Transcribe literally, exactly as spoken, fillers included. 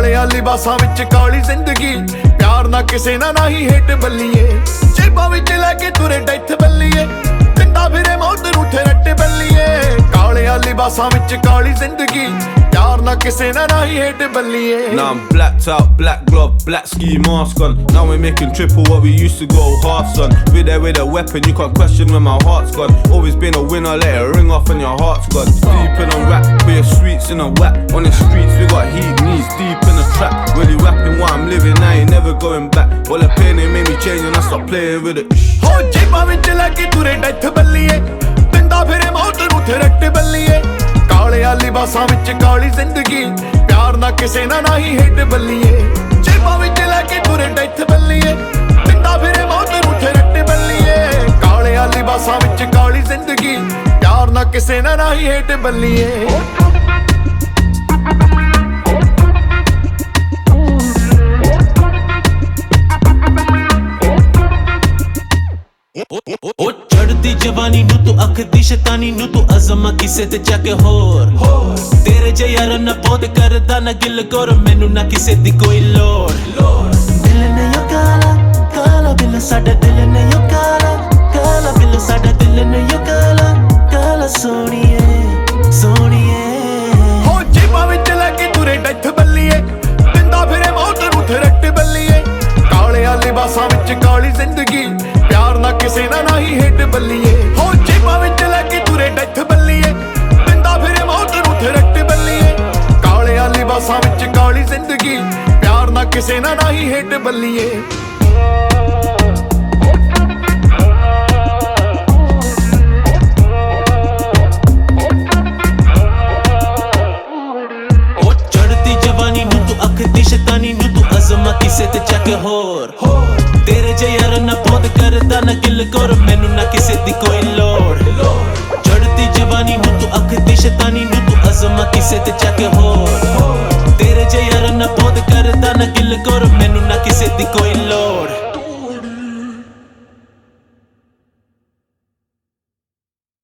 ਕਾਲਿਆਂ ਲਿਬਾਸਾਂ ਵਿੱਚ ਕਾਲੀ ਜ਼ਿੰਦਗੀ, ਪਿਆਰ ਨਾ ਕਿਸੇ ਨਾ ਨਹੀਂ ਹੇਠ ਬੱਲੀਏ। ਜੇਬਾਂ ਵਿੱਚ ਲੈ ਕੇ ਤੁਰੇ ਡੈਥ ਬੱਲੀਏ, ਪਿੰਡਾ ਫਿਰੇ ਮੌਤ ਨੂੰ ਠਰੱਟ ਬੱਲੀਏ। ਕਾਲਿਆਂ ਲਿਬਾਸਾਂ ਵਿੱਚ ਕਾਲੀ ਜ਼ਿੰਦਗੀ, ਪਿਆਰ ਨਾ ਕਿਸੇ ਨਾ ਨਹੀਂ ਹੇਠ ਬੱਲੀਏ। Now I'm blacked out, black glove, black ski mask on. Now we're making triple what we used to go halves on. We're there with a weapon, you can't question when my heart's gone. Always been a winner, let it ring off and your heart's gone. Sleeping on rap, with your streets in a whack. On the streets we got heat, knees deep in the trap. Really rapping what I'm living, I ain't never going back. All the pain it made me change and I stopped playing with it. ਹੋ ਜੇਬਾਂ ਵਿੱਚ ਲੈ ਕੇ ਤੁਰੇ death ਬੱਲੀਏ, ਪਿੰਡਾ ਫਿਰੇ ਮੌਤ ਨੂੰ ਠਰੱਟ ਬੱਲੀਏ। ਕਾਲਿਆਂ ਲਿਬਾਸਾਂ ਵਿੱਚ ਕਾਲੀ ਜ਼ਿੰਦਗੀ, ਪਿਆਰ ਨਾ ਕਿਸੇ ਨਾ ਨਹੀਂ ਹੇਠ ਬੱਲੀਏ। ਜੇਬਾਂ ਵਿੱਚ ਲੈ ਕੇ ਤੁਰੇ ਡੈਥ ਬੱਲੀਏ, ਪਿੰਡਾ ਫਿਰੇ ਮੌਤ ਨੂੰ ਠਰੱਟ ਬੱਲੀਏ। ਕਾਲਿਆਂ ਲਿਬਾਸਾਂ ਵਿੱਚ ਕਾਲੀ ਜ਼ਿੰਦਗੀ, ਪਿਆਰ ਨਾ ਕਿਸੇ ਨਾ ਨਹੀਂ ਹੇਠ ਬੱਲੀਏ। ਉਹ ਚੜਦੀ ਜਵਾਨੀ ਨੂੰ ਤੂੰ ਅੱਖ ਦੀ ਸ਼ੈਤਾਨੀ ਨੂੰ ਤੂੰ ਅਜ਼ਮਾ ਕਿਸੇ ਤੇ ਜਾ ਕੇ ਹੋਰ ਤੇਰੇ ਜੇ ਯਾਰ ਨਾ ਬਹੁਤ ਕਰਦਾ ਨਾ ਗਿਲ ਕਰ ਮੈਨੂੰ ਨਾ ਕਿਸੇ ਦੀ ਕੋਈ ਲੋੜ। ਦਿਲ ਨੇ ਯੋ ਕਾਲਾ ਕਾਲਾ ਬਿਲ ਸਾਡਾ ਦਿਲ ਨੇ ਯੋ ਕਾਲਾ ਕਾਲਾ ਬਿਲ ਸਾਡਾ ਦਿਲ ਨੇ ਯੋ ਕਾਲਾ ਕਾਲਾ ਸੋਹਣੀਏ ਸੋਹਣੀਏ। ਹੋ ਜੇਬਾਂ ਵਿੱਚ ਲੈ ਕੇ ਤੁਰੇ ਡੈਥ ਬੱਲੀਏ, ਪਿੰਡਾ ਫਿਰੇ ਮੌਤ ਨੂੰ ਠਰੱਟ ਬੱਲੀਏ। ਕਾਲਿਆਂ ਲਿਬਾਸਾਂ ਵਿੱਚ ਕਾਲੀ ਜ਼ਿੰਦਗੀ, ਪਿਆਰ ਨਾ ਕਿਸੇ ਨਾ ਨਹੀਂ ਹੇਠ ਬੱਲੀਏ। ਹੋ ਜੇਬਾਂ ਵਿੱਚ ਲੈ ਕੇ ਤੁਰੇ ਡੈਥ ਬੱਲੀਏ, ਪਿੰਡਾ ਫਿਰੇ ਮੌਤ ਨੂੰ ਠਰੱਟ ਬੱਲੀਏ। ਕਾਲਿਆਂ ਲਿਬਾਸਾਂ ਵਿੱਚ ਕਾਲੀ ਜ਼ਿੰਦਗੀ, ਪਿਆਰ ਨਾ ਕਿਸੇ ਨਾ ਨਹੀਂ ਹੇਠ ਬੱਲੀਏ। ਉਹ ਚੜਦੀ ਜਵਾਨੀ ਨੂੰ ਤੂੰ ਅੱਖ ਦੀ ਸ਼ੈਤਾਨੀ ਨੂੰ ਤੂੰ ਅਜ਼ਮਾ ਕਿਸੇ ਤੇ ਜਾ ਕੇ ਹੋਰ ਤੇਰੇ ਜੇ ਯਾਰ ਨਾ ਬਹੁਤ ਕਰਦਾ ਨਾ ਗਿਲ ਕਰ ਮੈਨੂੰ ਨਾ ਕਿਸੇ ਦੀ ਕੋਈ ਲੋੜ। ਚੜਦੀ ਜਵਾਨੀ ਨੂੰ ਤੂੰ ਅੱਖ ਦੀ ਸ਼ੈਤਾਨੀ ਨੂੰ ਤੂੰ ਅਜ਼ਮਾ ਕਿਸੇ ਤੇ ਜਾ ਕੇ ਹੋਰ